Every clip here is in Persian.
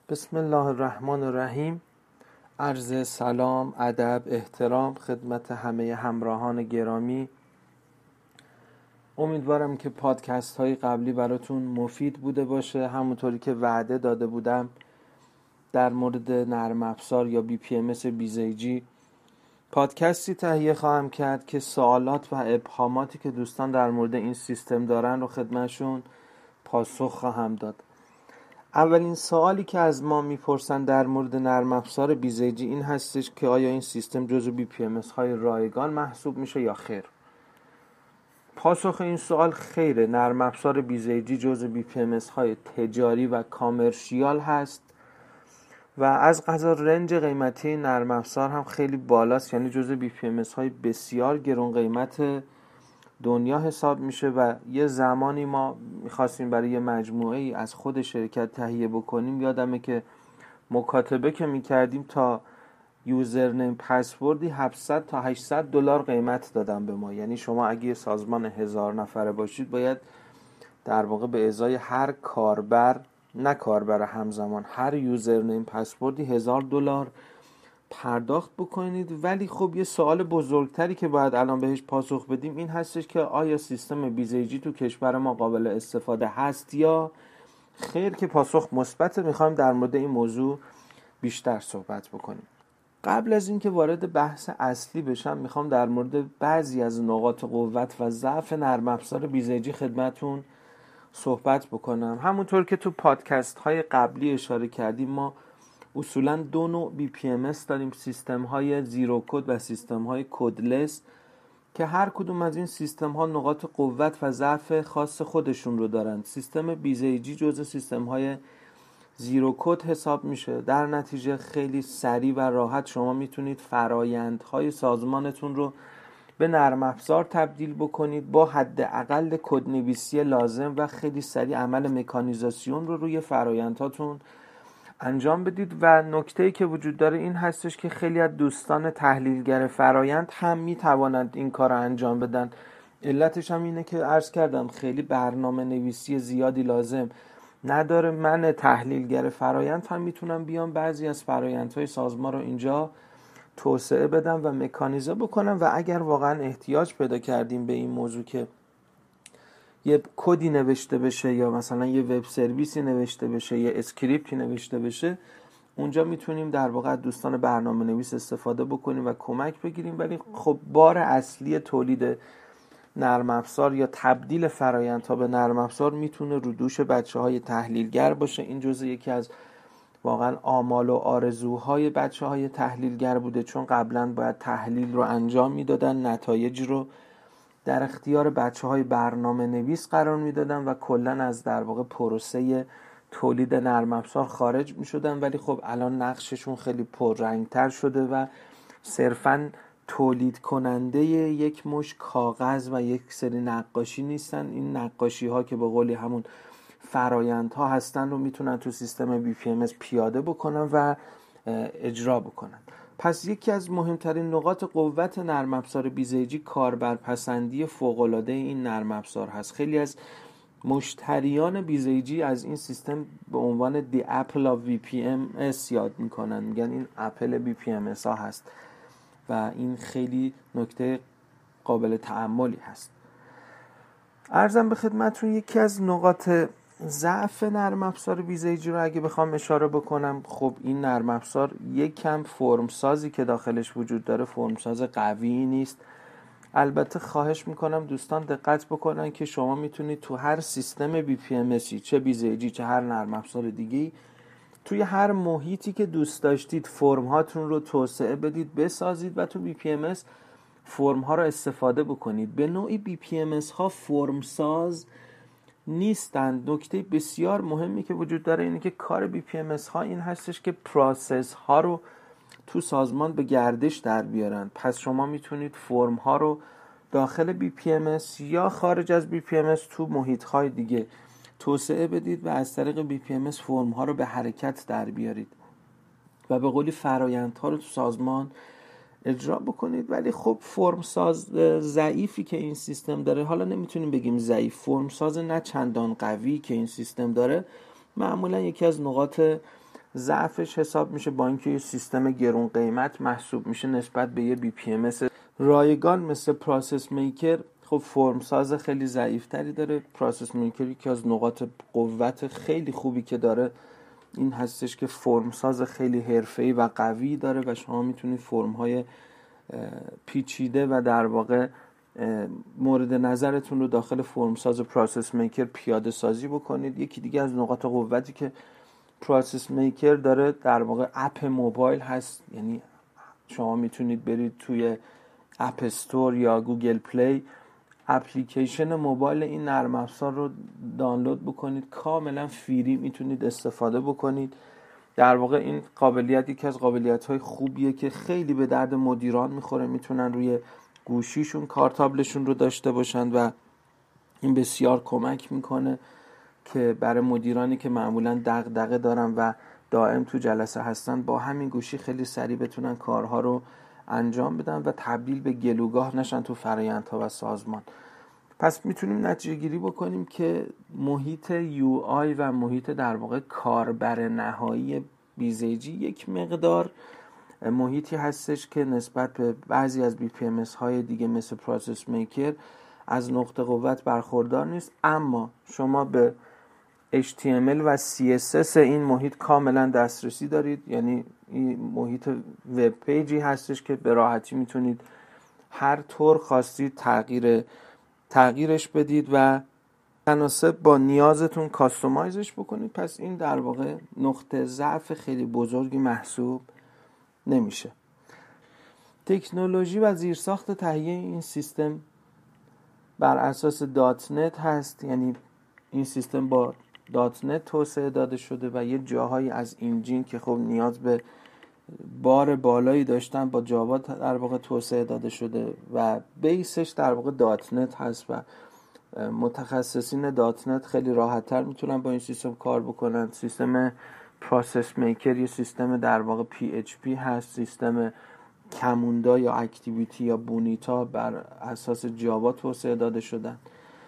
بسم الله الرحمن الرحیم. عرض سلام، ادب، احترام خدمت همه همراهان گرامی. امیدوارم که پادکست های قبلی براتون مفید بوده باشه. همونطوری که وعده داده بودم در مورد نرم افزار یا BPMS بیزیجی پادکستی تهیه خواهم کرد که سوالات و ابهاماتی که دوستان در مورد این سیستم دارن رو خدمتشون پاسخ خواهم داد. اولین سوالی که از ما میپرسن در مورد نرم افزار بیزیجی این هستش که آیا این سیستم جزو BPMS های رایگان محسوب میشه یا خیر؟ پاسخ این سوال خیره. نرم افزار بیزیجی جزو BPMS های تجاری و کامرشیال هست و از قضا رنج قیمتی نرم افزار هم خیلی بالاست، یعنی جزو BPMS های بسیار گران قیمت دنیا حساب میشه و یه زمانی ما میخواستیم برای یه مجموعه ای از خود شرکت تهیه بکنیم. یادمه که مکاتبه که میکردیم تا یوزرنیم پسوردی 700 تا 800 دلار قیمت دادن به ما. یعنی شما اگه سازمان 1000 نفره باشید باید در واقع به ازای هر کاربر، نه کاربر همزمان، هر یوزرنیم پسوردی 1000 دلار پرداخت بکنید. ولی خب یه سوال بزرگتری که باید الان بهش پاسخ بدیم این هستش که آیا سیستم بیزیجی تو کشور ما قابل استفاده هست یا خیر؟ که پاسخ مثبت. میخوایم در مورد این موضوع بیشتر صحبت بکنیم. قبل از اینکه وارد بحث اصلی بشم میخوام در مورد بعضی از نقاط قوت و ضعف نرم افزار بیزیجی خدمتون صحبت بکنم. همونطور که تو پادکست های قبلی اشاره کردیم ما اصولاً دو نوع BPMS داریم، سیستم های زیرو کد و سیستم های کدلس، که هر کدوم از این سیستم ها نقاط قوت و ضعف خاص خودشون رو دارن. سیستم بیزیجی جزء سیستم های زیرو کد حساب میشه. در نتیجه خیلی سریع و راحت شما میتونید فرایندهای سازمانتون رو به نرم افزار تبدیل بکنید با حداقل کدنویسی لازم و خیلی سریع عمل مکانیزاسیون رو روی فرایندهاتون انجام بدید. و نکته‌ای که وجود داره این هستش که خیلی از دوستان تحلیلگر فرایند هم میتوانند این کار رو انجام بدن. علتش هم اینه که عرض کردم خیلی برنامه نویسی زیادی لازم نداره. من تحلیلگر فرایند هم میتونم بیام بعضی از فرایندهای سازمان رو اینجا توسعه بدم و مکانیزه بکنم و اگر واقعا احتیاج پیدا کردیم به این موضوع که یه کدی نوشته بشه یا مثلا یه وب سرویسی نوشته بشه، یه اسکریپتی نوشته بشه، اونجا میتونیم در واقع دوستان برنامه نویس استفاده بکنیم و کمک بگیریم. ولی خب بار اصلی تولید نرم افزار یا تبدیل فرآیندها به نرم افزار میتونه رو دوش بچه‌های تحلیلگر باشه. این جزء یکی از واقعا آمال و آرزوهای بچه‌های تحلیلگر بوده، چون قبلا باید تحلیل رو انجام میدادن، نتایج رو در اختیار بچه‌های برنامه نویس قرار میدادن و کلاً از در واقع پروسه تولید نرم افزار خارج میشدن. ولی خب الان نقششون خیلی پررنگتر شده و صرفاً تولید کننده یک مش کاغذ و یک سری نقاشی نیستن. این نقاشی ها که به قولی همون فرایندها هستن رو میتونن تو سیستم BPMS پیاده بکنن و اجرا بکنن. پس یکی از مهمترین نقاط قوت نرم افزار بیزیجی کاربرپسندی فوق‌العاده این نرم افزار هست. خیلی از مشتریان بیزیجی از این سیستم به عنوان دی اپل آف BPMS یاد میکنن، میگن این اپل BPMS ها هست و این خیلی نکته قابل تأملی هست. عرضم به خدمتتون یکی از نقاط ضعف نرم افزار بیزیجی رو اگه بخوام اشاره بکنم، خب این نرم افزار یک کم فرم سازی که داخلش وجود داره فرم ساز قوی نیست. البته خواهش میکنم دوستان دقت بکنن که شما میتونید تو هر سیستم BPMSی، چه بیزیجی چه هر نرم افزار دیگه‌ای، توی هر محیطی که دوست داشتید فرم هاتون رو توسعه بدید، بسازید و تو BPMS فرم ها رو استفاده بکنید. به نوعی BPMS ها فرم ساز نیستند. نکته بسیار مهمی که وجود داره اینه که کار BPMS ها این هستش که پروسس ها رو تو سازمان به گردش در بیارن. پس شما میتونید فرم ها رو داخل BPMS یا خارج از BPMS تو محیط های دیگه توسعه بدید و از طریق BPMS فرم ها رو به حرکت در بیارید و به قولی فرایندها رو تو سازمان اجرا بکنید. ولی خب فرم ساز ضعیفی که این سیستم داره، حالا نمیتونیم بگیم ضعیف، فرم ساز نه چندان قوی که این سیستم داره، معمولا یکی از نقاط ضعفش حساب میشه با اینکه یه سیستم گرون قیمت محسوب میشه نسبت به یه BPMS رایگان مثل پروسس میکر. خب فرم ساز خیلی ضعیفتری داره. پروسس میکر که از نقاط قوت خیلی خوبی که داره این هستش که فرم ساز خیلی حرفه‌ای و قوی داره و شما میتونید فرم های پیچیده و در واقع مورد نظرتون رو داخل فرمساز پروسس میکر پیاده سازی بکنید. یکی دیگه از نقاط قوتی که پروسس میکر داره در واقع اپ موبایل هست، یعنی شما میتونید برید توی اپ استور یا گوگل پلی اپلیکیشن موبایل این نرم افزار رو دانلود بکنید، کاملا فری میتونید استفاده بکنید. در واقع این قابلیت یکی از قابلیت‌های خوبیه که خیلی به درد مدیران میخوره، میتونن روی گوشیشون کارتابلشون رو داشته باشن و این بسیار کمک میکنه که برای مدیرانی که معمولا دغدغه دارن و دائم تو جلسه هستن با همین گوشی خیلی سریع بتونن کارها رو انجام بدن و تبدیل به گلوگاه نشن تو فرآیندها و سازمان. پس میتونیم نتیجه گیری بکنیم که محیط UI و محیط در واقع کاربر نهایی بیزیجی یک مقدار محیطی هستش که نسبت به بعضی از BPMS های دیگه مثل پروسس میکر از نقطه قوت برخوردار نیست، اما شما به HTML و CSS این محیط کاملا دسترسی دارید. یعنی این محیط وب پیجی هستش که به راحتی میتونید هر طور خواستید تغییرش بدید و مناسب با نیازتون کاستومایزش بکنید. پس این در واقع نقطه ضعف خیلی بزرگی محسوب نمیشه. تکنولوژی و زیرساخت تهیه این سیستم بر اساس .NET هست، یعنی این سیستم با .NET توسعه داده شده و یه جاهایی از انجین که خب نیاز به بار بالایی داشتن با جاوا در واقع توسعه داده شده و بیسش در واقع .NET هست و متخصصین .NET خیلی راحت‌تر میتونن با این سیستم کار بکنن. سیستم پروسس میکر یه سیستم در واقع PHP هست، سیستم کموندا یا اکتیویتی یا بونیتا بر اساس جاوا توسعه داده شدن.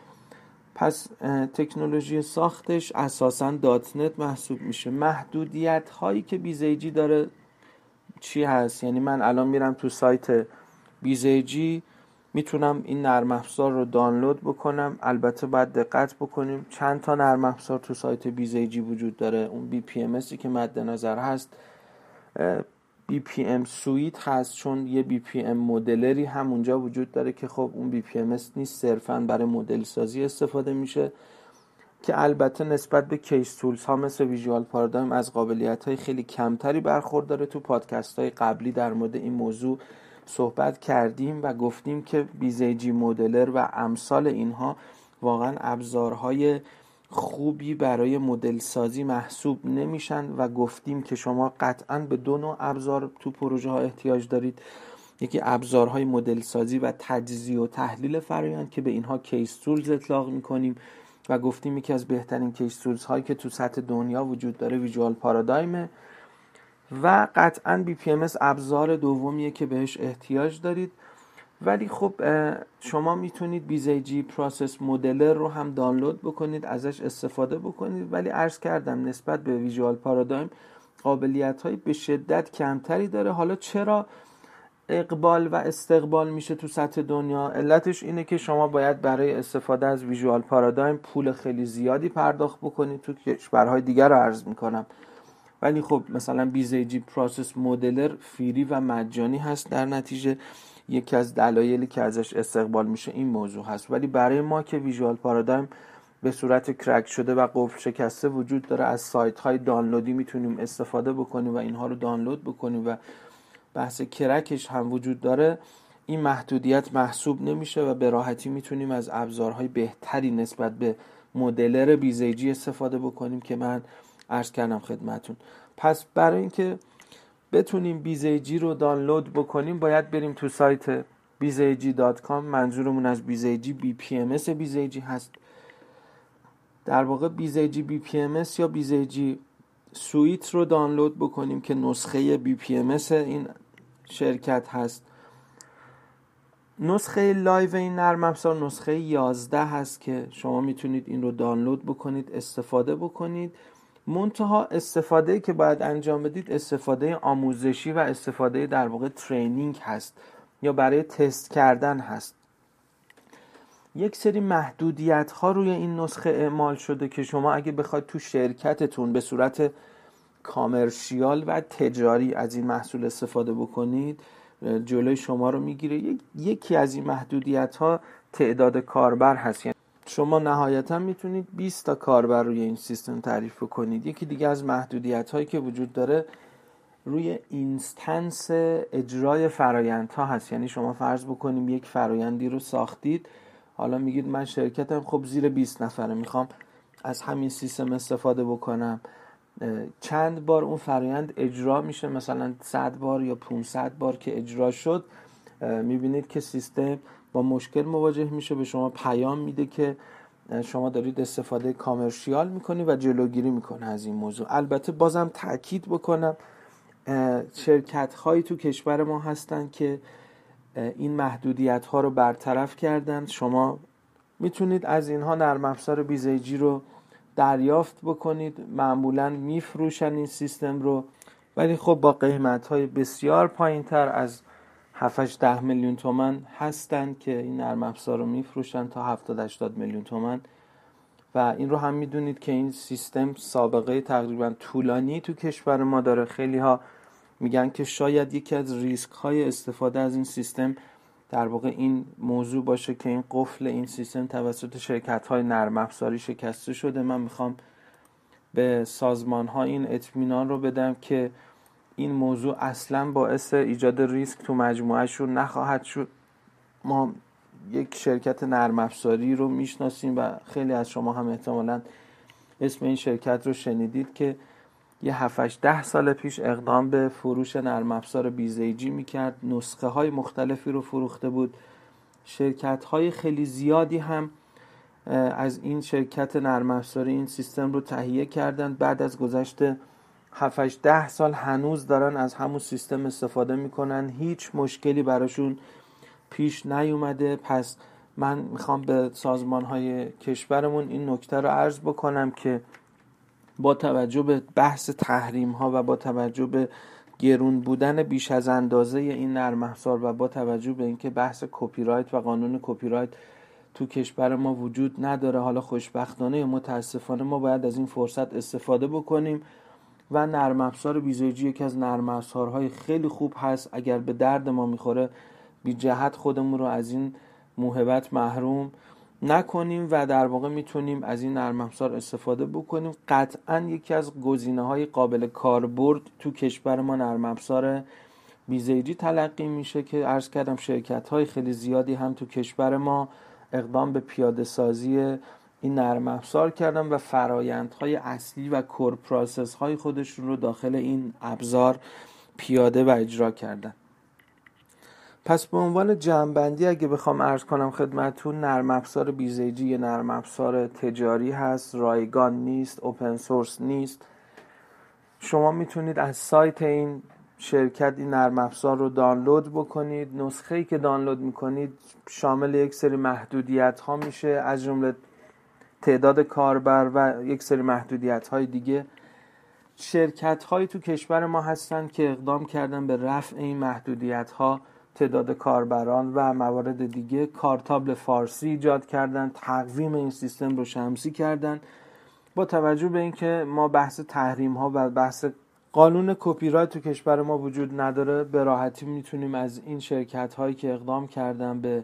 پس تکنولوژی ساختش اساساً .NET محسوب میشه. محدودیت هایی که بیزیجی داره چی هست؟ یعنی من الان میرم تو سایت بیزیجی میتونم این نرم افزار رو دانلود بکنم. البته باید دقت بکنیم چند تا نرم افزار تو سایت بیزیجی وجود داره. اون BPMSی که مد نظر هست BPM سویت هست، چون یه BPM مدلری هم اونجا وجود داره که خب اون BPMS نیست، صرفاً برای مدل سازی استفاده میشه که البته نسبت به کیس تولز ها مثل ویژوال پارادایم از قابلیت های خیلی کمتری برخورداره. تو پادکست های قبلی در مورد این موضوع صحبت کردیم و گفتیم که بیزیجی مدلر و امثال اینها واقعا ابزارهای خوبی برای مدل سازی محسوب نمیشن و گفتیم که شما قطعاً به دو نوع ابزار تو پروژه ها احتیاج دارید. یکی ابزارهای مدل سازی و تجزیه و تحلیل فرآیند که به اینها کیس تولز اطلاق میکنیم و گفتیم یکی از بهترین کیس تولز هایی که تو سطح دنیا وجود داره ویژوال پارادایم و قطعاً BPMS ابزار دومیه که بهش احتیاج دارید. ولی خب شما میتونید بیزیجی پروسس مدلر رو هم دانلود بکنید، ازش استفاده بکنید، ولی عرض کردم نسبت به ویژوال پارادایم قابلیت‌های به شدت کمتری داره. حالا چرا اقبال و استقبال میشه تو سطح دنیا؟ علتش اینه که شما باید برای استفاده از ویژوال پارادایم پول خیلی زیادی پرداخت بکنید. تو کشورهای دیگر رو عرض میکنم، ولی خب مثلا بیزیجی پروسس مدلر فری و مجانی هست. در نتیجه یکی از دلایلی که ازش استقبال میشه این موضوع هست. ولی برای ما که ویژوال پارادایم به صورت کرک شده و قفل شکسته وجود داره، از سایت های دانلودی میتونیم استفاده بکنیم و اینها رو دانلود بکنیم و بحث کرکش هم وجود داره، این محدودیت محسوب نمیشه و به راحتی میتونیم از ابزارهای بهتری نسبت به مدلر بیزیجی استفاده بکنیم که من عرض کردم خدمتون. پس برای اینکه بتونیم بیزیجی رو دانلود بکنیم باید بریم تو سایت bizig.com. منظورمون از بیزیجی BPMS بیزیجی هست. در واقع بیزیجی BPMS یا بیزیجی سویت رو دانلود بکنیم که نسخه BPMS این شرکت هست. نسخه لایو این نرم افزار نسخه 11 هست که شما میتونید این رو دانلود بکنید، استفاده بکنید منتها استفاده که باید انجام بدید استفاده آموزشی و استفاده در واقع ترینینگ هست یا برای تست کردن هست. یک سری محدودیت ها روی این نسخه اعمال شده که شما اگه بخواید تو شرکتتون به صورت کامرشیال و تجاری از این محصول استفاده بکنید جلوی شما رو میگیره. یکی از این محدودیت ها تعداد کاربر هست، یعنی شما نهایتا میتونید 20 تا کاربر روی این سیستم تعریف بکنید. یکی دیگه از محدودیت هایی که وجود داره روی اینستنس اجرای فرایندها هست. یعنی شما فرض بکنیم یک فرایندی رو ساختید، حالا میگید من شرکتم خب زیر 20 نفره، میخوام از همین سیستم استفاده بکنم. چند بار اون فرایند اجرا میشه، مثلا 100 بار یا 500 بار که اجرا شد میبینید که سیستم با مشکل مواجه میشه، به شما پیام میده که شما دارید استفاده کامرشیال میکنی و جلوگیری میکنه از این موضوع. البته بازم تاکید بکنم شرکت هایی تو کشور ما هستن که این محدودیت ها رو برطرف کردن. شما میتونید از اینها نرم افزار بیزیجی رو دریافت بکنید، معمولا میفروشن این سیستم رو، ولی خب با قیمت های بسیار پایین تر از 7-10 میلیون تومان هستن که این نرم افزار رو میفروشن تا 70-80 میلیون تومان. و این رو هم میدونید که این سیستم سابقه تقریبا طولانی تو کشور ما داره. خیلی ها میگن که شاید یکی از ریسک های استفاده از این سیستم در واقع این موضوع باشه که این قفل این سیستم توسط شرکت های نرم افزاری شکسته شده. من میخوام به سازمان ها این اطمینان رو بدم که این موضوع اصلا باعث ایجاد ریسک تو مجموعهشون نخواهد شد. ما یک شرکت نرم افزاری رو میشناسیم و خیلی از شما هم احتمالاً اسم این شرکت رو شنیدید که یه 7-10 سال پیش اقدام به فروش نرم افزار بیزیجی میکرد، نسخه های مختلفی رو فروخته بود. شرکت های خیلی زیادی هم از این شرکت نرم افزاری این سیستم رو تهیه کردن. بعد از گذشت 7-10 سال هنوز دارن از همون سیستم استفاده میکنن، هیچ مشکلی براشون پیش نیومده. پس من میخوام به سازمان های کشورمون این نکته رو عرض بکنم که با توجه به بحث تحریم ها و با توجه به گرون بودن بیش از اندازه این نرم افزار و با توجه به اینکه بحث کپی رایت و قانون کپی رایت تو کشور ما وجود نداره، حالا خوشبختانه یا متاسفانه ما باید از این فرصت استفاده بکنیم و نرم افزار بیزیجی یکی از نرم افزارهای خیلی خوب هست. اگر به درد ما میخوره بی جهت خودمون رو از این موهبت محروم نکنیم و در واقع میتونیم از این نرم افزار استفاده بکنیم. قطعا یکی از گزینه‌های قابل کاربرد تو کشور ما نرم افزار بیزیجی تلقی میشه که عرض کردم شرکت‌های خیلی زیادی هم تو کشور ما اقدام به پیاده سازی این نرم افزار کردن و فرایندهای اصلی و کور پروسس های خودشون رو داخل این ابزار پیاده و اجرا کردن. پس به عنوان جمع‌بندی اگه بخوام عرض کنم خدمتتون، نرم افزار بیزیجی یه نرم افزار تجاری هست، رایگان نیست، اوپن سورس نیست. شما میتونید از سایت این شرکت این نرم افزار رو دانلود بکنید. نسخه‌ای که دانلود میکنید شامل یک سری محدودیت ها میشه، از جمله تعداد کاربر و یک سری محدودیت های دیگه. شرکت هایی تو کشور ما هستن که اقدام کردن به رفع این محدودیت ها، تعداد کاربران و موارد دیگه. کارتابل فارسی ایجاد کردن، تقویم این سیستم رو شمسی کردن. با توجه به اینکه ما بحث تحریم ها و بحث قانون کپی رایت تو کشور ما وجود نداره، به راحتی میتونیم از این شرکت هایی که اقدام کردن به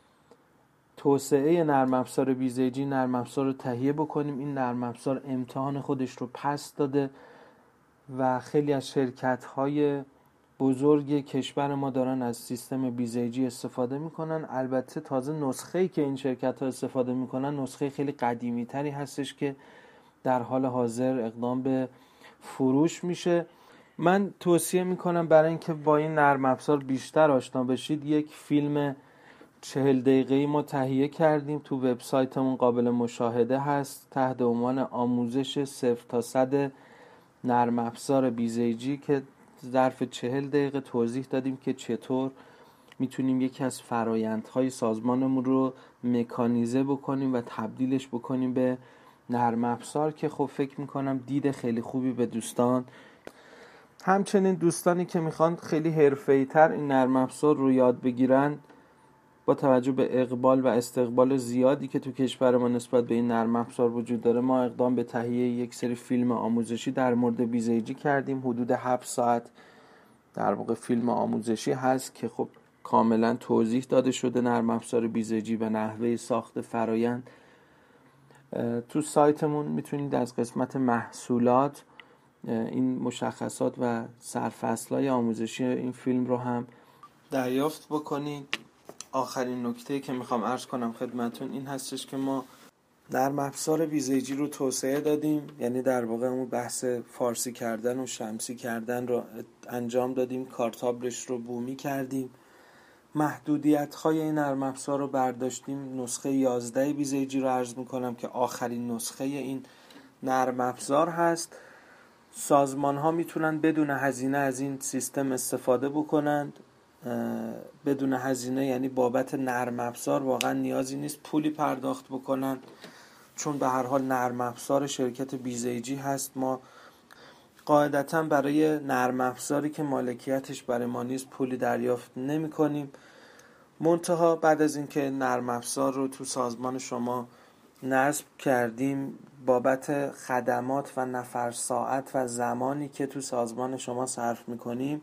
توسعه نرم افزار بیزیجی نرم افزار رو تهیه بکنیم. این نرم افزار امتحان خودش رو پس داده و خیلی از شرکت های بزرگ کشور ما دارن از سیستم بیزیجی استفاده میکنن. البته تازه نسخه‌ای که این شرکت ها استفاده میکنن نسخه خیلی قدیمی تری هستش که در حال حاضر اقدام به فروش میشه. من توصیه میکنم برای اینکه با این نرم افزار بیشتر آشنا بشید، یک فیلم 40 دقیقه‌ای ما تهیه کردیم، تو وبسایتمون قابل مشاهده هست تحت عنوان آموزش 0 تا 100 نرم افزار بیزیجی که ظرف 40 دقیقه توضیح دادیم که چطور میتونیم یکی از فرایندهای سازمانمون رو مکانیزه بکنیم و تبدیلش بکنیم به نرم افزار که خب فکر میکنم دید خیلی خوبی به دوستان، همچنین دوستانی که میخوان خیلی حرفه‌ای تر این نرم افزار رو یاد بگیرن، با توجه به اقبال و استقبال زیادی که تو کشور ما نسبت به این نرم افزار وجود داره، ما اقدام به تهیه یک سری فیلم آموزشی در مورد بیزیجی کردیم. حدود 7 ساعت در واقع فیلم آموزشی هست که خب کاملا توضیح داده شده نرم افزار بیزیجی و نحوه ساخت فرایند. تو سایتمون میتونید از قسمت محصولات این مشخصات و سرفصل‌های آموزشی این فیلم رو هم دریافت بکنید. آخرین نکته که میخوام عرض کنم خدمتون این هستش که ما نرم افزار بیزیجی رو توسعه دادیم، یعنی در واقع اون بحث فارسی کردن و شمسی کردن رو انجام دادیم، کارتابلش رو بومی کردیم، محدودیت‌های این نرم افزار رو برداشتیم. نسخه 11 بیزیجی رو عرض میکنم که آخرین نسخه این نرم افزار هست. سازمان ها میتونن بدون هزینه از این سیستم استفاده بکنند، بدون هزینه، یعنی بابت نرم افزار واقعا نیازی نیست پولی پرداخت بکنن، چون به هر حال نرم افزار شرکت بیزیجی هست. ما قاعدتا برای نرم افزاری که مالکیتش برای ما نیست پولی دریافت نمی کنیم. منتها بعد از اینکه نرم افزار رو تو سازمان شما نصب کردیم، بابت خدمات و نفر ساعت و زمانی که تو سازمان شما صرف میکنیم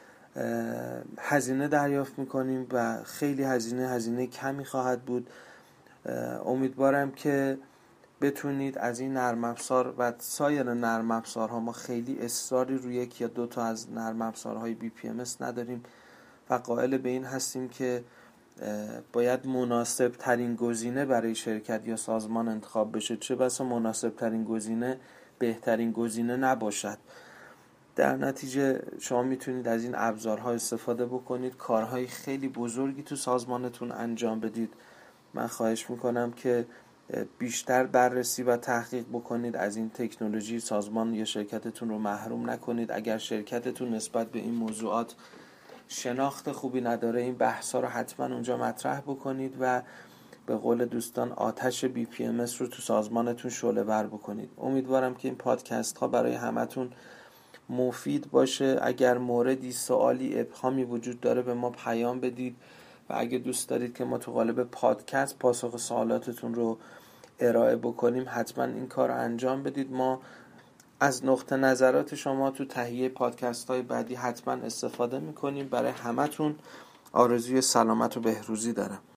هزینه دریافت میکنیم و خیلی هزینه کمی خواهد بود. امیدوارم که بتونید از این نرم افزار و سایر نرم افزارها، ما خیلی اصراری روی یک یا دو تا از نرم افزارهای BPMS نداریم و قائل به این هستیم که باید مناسب ترین گزینه برای شرکت یا سازمان انتخاب بشه، چه بسا مناسب ترین گزینه بهترین گزینه نباشد. در نتیجه شما میتونید از این ابزارها استفاده بکنید، کارهای خیلی بزرگی تو سازمانتون انجام بدید. من خواهش میکنم که بیشتر بررسی و تحقیق بکنید، از این تکنولوژی سازمان یا شرکتتون رو محروم نکنید. اگر شرکتتون نسبت به این موضوعات شناخت خوبی نداره، این بحثا رو حتما اونجا مطرح بکنید و به قول دوستان آتش BPMS رو تو سازمانتون شعله ور بکنید. امیدوارم که این پادکست ها برای همتون مفید باشه. اگر موردی، سوالی، ابهامی وجود داره به ما پیام بدید و اگه دوست دارید که ما تو قالب پادکست پاسخ سوالاتتون رو ارائه بکنیم، حتما این کار رو انجام بدید. ما از نقطه نظرات شما تو تهیه پادکست های بعدی حتما استفاده میکنیم. برای همتون آرزوی سلامت و بهروزی دارم.